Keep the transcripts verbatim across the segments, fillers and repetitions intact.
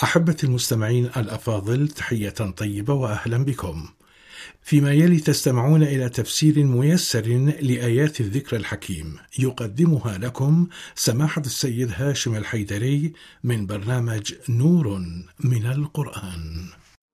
أحبتي المستمعين الأفاضل، تحية طيبة وأهلا بكم. فيما يلي تستمعون إلى تفسير ميسر لآيات الذكر الحكيم، يقدمها لكم سماحة السيد هاشم الحيدري من برنامج نور من القرآن.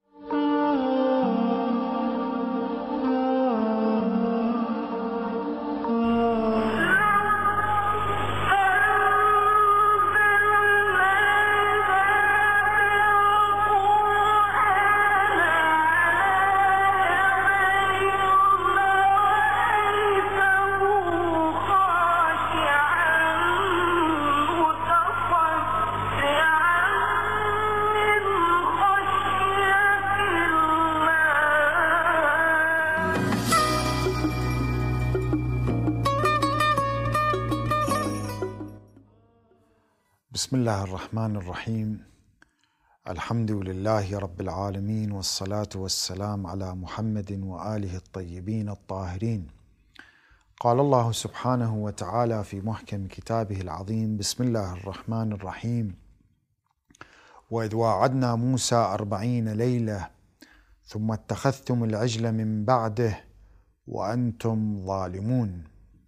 بسم الله الرحمن الرحيم. الحمد لله رب العالمين، والصلاة والسلام على محمد وآله الطيبين الطاهرين. قال الله سبحانه وتعالى في محكم كتابه العظيم: بسم الله الرحمن الرحيم. وإذ واعدنا موسى أربعين ليلة ثم اتخذتم العجل من بعده وأنتم ظالمون.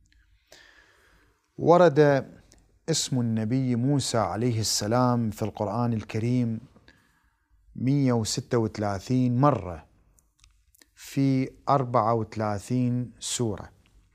ورد اسم النبي موسى عليه السلام في القرآن الكريم مئة وستة وثلاثين مرة في أربعة وثلاثين سورة،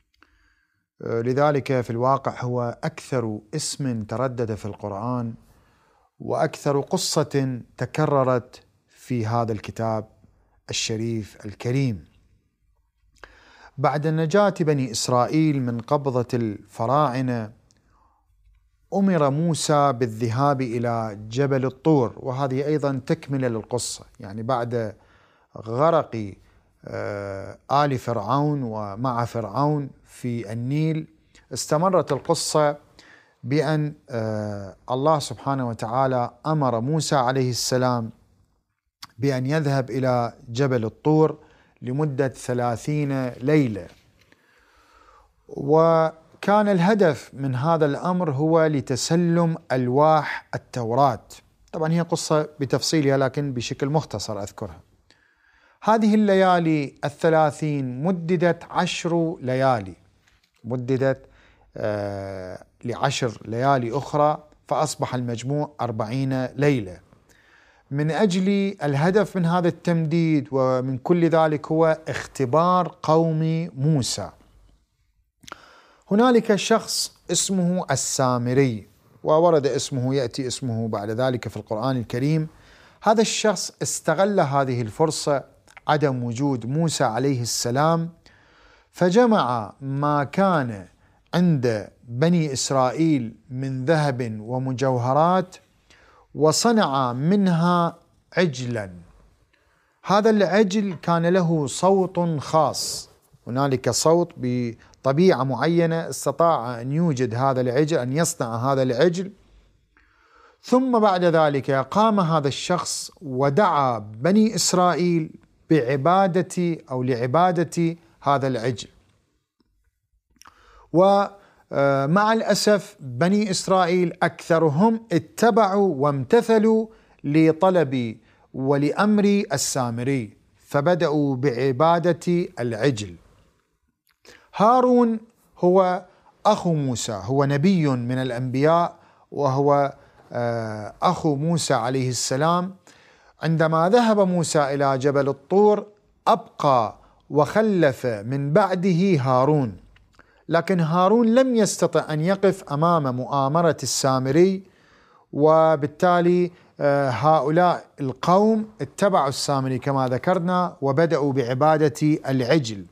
لذلك في الواقع هو أكثر اسم تردد في القرآن وأكثر قصة تكررت في هذا الكتاب الشريف الكريم. بعد نجاة بني إسرائيل من قبضة الفراعنة، أمر موسى بالذهاب إلى جبل الطور، وهذه أيضا تكملة للقصة، يعني بعد غرق آل فرعون ومع فرعون في النيل استمرت القصة بأن الله سبحانه وتعالى أمر موسى عليه السلام بأن يذهب إلى جبل الطور لمدة ثلاثين ليلة، و كان الهدف من هذا الأمر هو لتسلم ألواح التوراة. طبعا هي قصة بتفصيلها لكن بشكل مختصر أذكرها. هذه الليالي الثلاثين مددت عشر ليالي، مددت آه لعشر ليالي أخرى، فأصبح المجموع أربعين ليلة. من أجل الهدف من هذا التمديد ومن كل ذلك هو اختبار قوم موسى. هنالك شخص اسمه السامري، وورد اسمه يأتي اسمه بعد ذلك في القرآن الكريم. هذا الشخص استغل هذه الفرصة، عدم وجود موسى عليه السلام، فجمع ما كان عند بني إسرائيل من ذهب ومجوهرات وصنع منها عجلا. هذا العجل كان له صوت خاص، هنالك صوت بطبيعة معينة استطاع أن يوجد هذا العجل، أن يصنع هذا العجل. ثم بعد ذلك قام هذا الشخص ودعا بني إسرائيل بعبادة أو لعبادة هذا العجل. ومع الأسف بني إسرائيل أكثرهم اتبعوا وامتثلوا لطلب ولأمر السامري، فبدأوا بعبادة العجل. هارون هو أخو موسى، هو نبي من الأنبياء، وهو أخو موسى عليه السلام. عندما ذهب موسى إلى جبل الطور أبقى وخلف من بعده هارون، لكن هارون لم يستطع أن يقف أمام مؤامرة السامري، وبالتالي هؤلاء القوم اتبعوا السامري كما ذكرنا وبدأوا بعبادة العجل.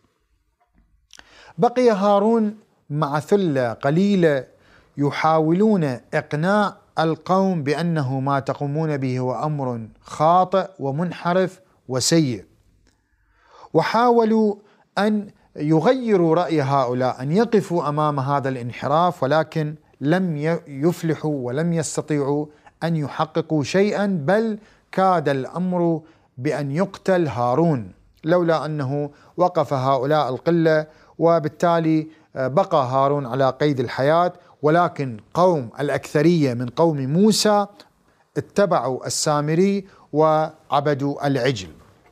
بقي هارون مع ثلة قليلة يحاولون إقناع القوم بأنه ما تقومون به هو أمر خاطئ ومنحرف وسيء، وحاولوا أن يغيروا رأي هؤلاء، أن يقفوا أمام هذا الانحراف، ولكن لم يفلحوا ولم يستطيعوا أن يحققوا شيئا، بل كاد الأمر بأن يقتل هارون لولا أنه وقف هؤلاء القلة، وبالتالي بقى هارون على قيد الحياة. ولكن قوم الأكثرية من قوم موسى اتبعوا السامري وعبدوا العجل.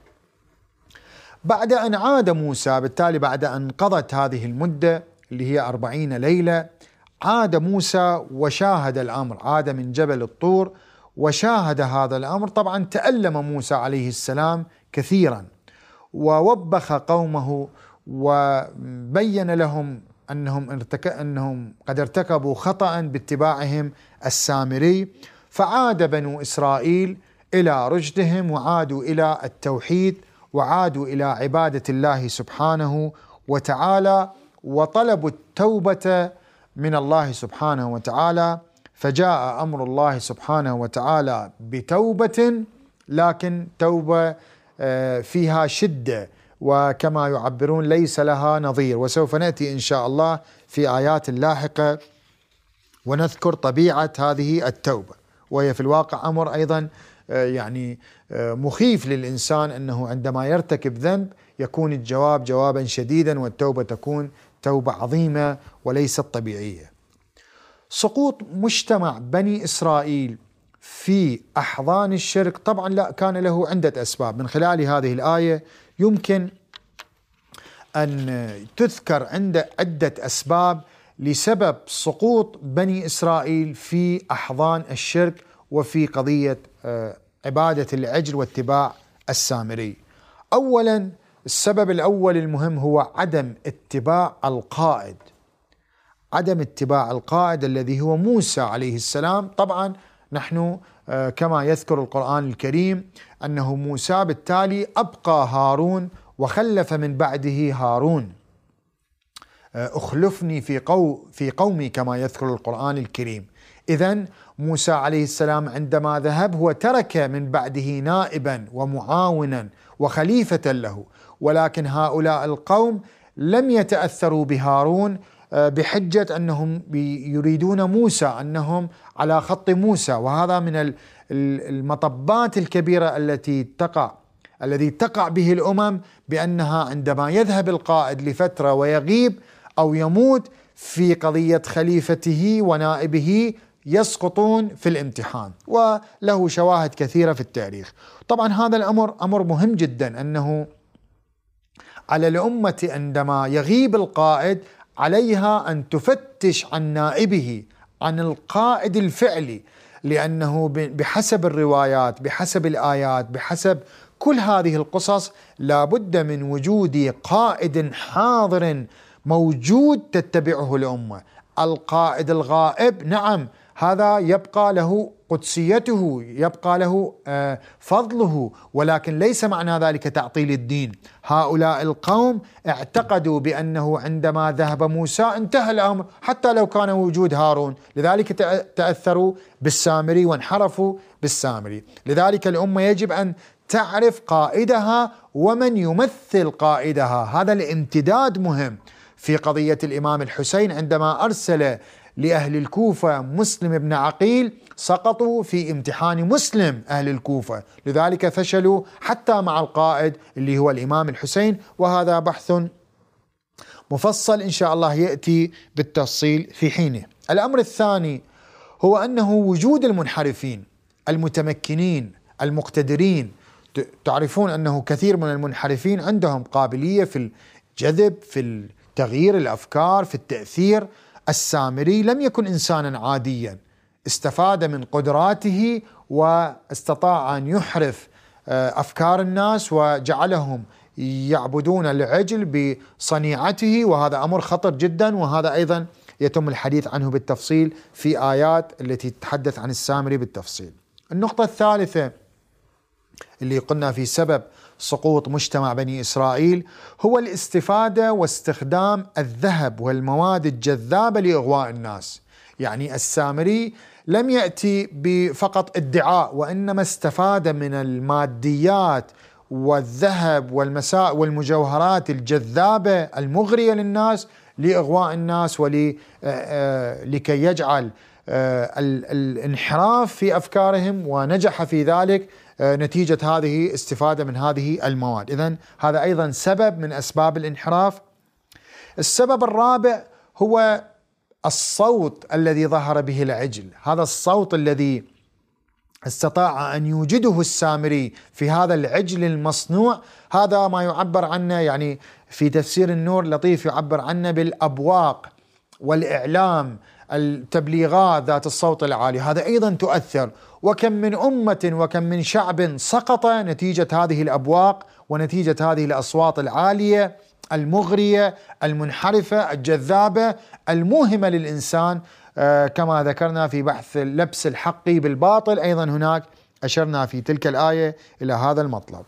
بعد أن عاد موسى، بالتالي بعد أن قضت هذه المدة اللي هي أربعين ليلة، عاد موسى وشاهد الأمر، عاد من جبل الطور وشاهد هذا الأمر. طبعا تألم موسى عليه السلام كثيرا، ووبخ قومه وبين لهم أنهم, ارتك... أنهم قد ارتكبوا خطأ باتباعهم السامري، فعاد بنو إسرائيل إلى رشدهم وعادوا إلى التوحيد وعادوا إلى عبادة الله سبحانه وتعالى، وطلبوا التوبة من الله سبحانه وتعالى. فجاء أمر الله سبحانه وتعالى بتوبة، لكن توبة فيها شدة، وكما يعبرون ليس لها نظير. وسوف نأتي إن شاء الله في آيات لاحقة ونذكر طبيعة هذه التوبة، وهي في الواقع أمر أيضا يعني مخيف للإنسان، أنه عندما يرتكب ذنب يكون الجواب جوابا شديدا، والتوبة تكون توبة عظيمة وليست طبيعية. سقوط مجتمع بني إسرائيل في أحضان الشرك طبعا لا، كان له عدة أسباب. من خلال هذه الآية يمكن أن تذكر عند عدة أسباب لسبب سقوط بني إسرائيل في أحضان الشرك وفي قضية عبادة العجل واتباع السامري. أولا، السبب الأول المهم هو عدم اتباع القائد، عدم اتباع القائد الذي هو موسى عليه السلام. طبعا نحن كما يذكر القرآن الكريم أنه موسى بالتالي أبقى هارون وخلف من بعده هارون، أخلفني في قو في قومي كما يذكر القرآن الكريم. إذن موسى عليه السلام عندما ذهب هو ترك من بعده نائبا ومعاونا وخليفة له، ولكن هؤلاء القوم لم يتأثروا بهارون بحجة أنهم يريدون موسى، أنهم على خط موسى. وهذا من المطبات الكبيرة التي تقع الذي تقع به الأمم، بأنها عندما يذهب القائد لفترة ويغيب أو يموت في قضية خليفته ونائبه يسقطون في الامتحان، وله شواهد كثيرة في التاريخ. طبعا هذا الأمر أمر مهم جدا، أنه على الأمة عندما يغيب القائد عليها أن تفتش عن نائبه، عن القائد الفعلي، لأنه بحسب الروايات، بحسب الآيات، بحسب كل هذه القصص لابد من وجود قائد حاضر موجود تتبعه الأمة. القائد الغائب نعم هذا يبقى له قدسيته، يبقى له فضله، ولكن ليس معنى ذلك تعطيل الدين. هؤلاء القوم اعتقدوا بأنه عندما ذهب موسى انتهى الأمر، حتى لو كان وجود هارون، لذلك تأثروا بالسامري وانحرفوا بالسامري. لذلك الأمة يجب أن تعرف قائدها ومن يمثل قائدها. هذا الامتداد مهم. في قضية الإمام الحسين عندما أرسل لأهل الكوفة مسلم بن عقيل، سقطوا في امتحان مسلم أهل الكوفة، لذلك فشلوا حتى مع القائد اللي هو الإمام الحسين، وهذا بحث مفصل إن شاء الله يأتي بالتفصيل في حينه. الأمر الثاني هو أنه وجود المنحرفين المتمكنين المقتدرين. تعرفون أنه كثير من المنحرفين عندهم قابلية في الجذب، في تغيير الأفكار، في التأثير. السامري لم يكن إنسانا عاديا، استفاد من قدراته واستطاع أن يحرف أفكار الناس وجعلهم يعبدون العجل بصنيعته، وهذا أمر خطر جدا، وهذا أيضا يتم الحديث عنه بالتفصيل في آيات التي تتحدث عن السامري بالتفصيل. النقطة الثالثة اللي قلنا في سبب سقوط مجتمع بني إسرائيل هو الاستفادة واستخدام الذهب والمواد الجذابة لإغواء الناس. يعني السامري لم يأتي بفقط ادعاء، وإنما استفاد من الماديات والذهب والمساء والمجوهرات الجذابة المغرية للناس لإغواء الناس ولكي يجعل الانحراف في أفكارهم، ونجح في ذلك نتيجة هذه استفادة من هذه المواد. إذن هذا أيضا سبب من أسباب الانحراف. السبب الرابع هو الصوت الذي ظهر به العجل. هذا الصوت الذي استطاع أن يوجده السامري في هذا العجل المصنوع. هذا ما يعبر عنه يعني في تفسير النور لطيف، يعبر عنه بالأبواق والإعلام، التبليغات ذات الصوت العالي، هذا أيضا تؤثر. وكم من أمة وكم من شعب سقط نتيجة هذه الأبواق ونتيجة هذه الأصوات العالية المغرية المنحرفة الجذابة الموهمة للإنسان. آه كما ذكرنا في بحث لبس الحق بالباطل، أيضا هناك أشرنا في تلك الآية إلى هذا المطلب.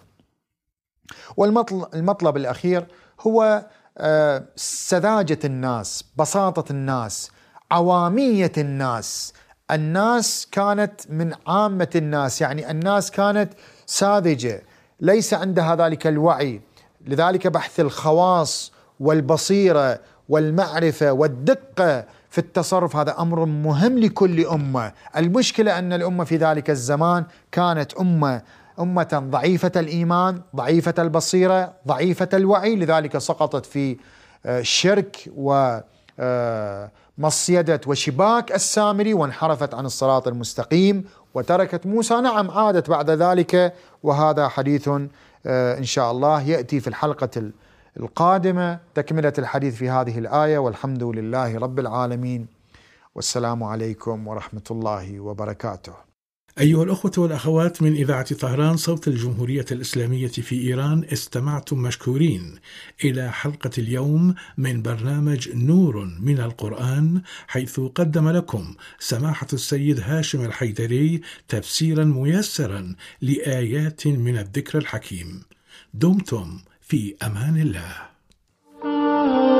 والمطلب الأخير هو آه سذاجة الناس، بساطة الناس، عوامية الناس. الناس كانت من عامة الناس، يعني الناس كانت ساذجة ليس عندها ذلك الوعي. لذلك بحث الخواص والبصيرة والمعرفة والدقة في التصرف هذا أمر مهم لكل أمة. المشكلة أن الأمة في ذلك الزمان كانت أمة أمة ضعيفة الإيمان، ضعيفة البصيرة، ضعيفة الوعي، لذلك سقطت في شرك و مصيدة وشباك السامري وانحرفت عن الصراط المستقيم وتركت موسى. نعم عادت بعد ذلك، وهذا حديث إن شاء الله يأتي في الحلقة القادمة تكملة الحديث في هذه الآية. والحمد لله رب العالمين، والسلام عليكم ورحمة الله وبركاته. أيها الأخوة والأخوات من إذاعة طهران صوت الجمهورية الإسلامية في إيران، استمعتم مشكورين إلى حلقة اليوم من برنامج نور من القرآن، حيث قدم لكم سماحة السيد هاشم الحيدري تفسيرا ميسرا لآيات من الذكر الحكيم. دمتم في أمان الله.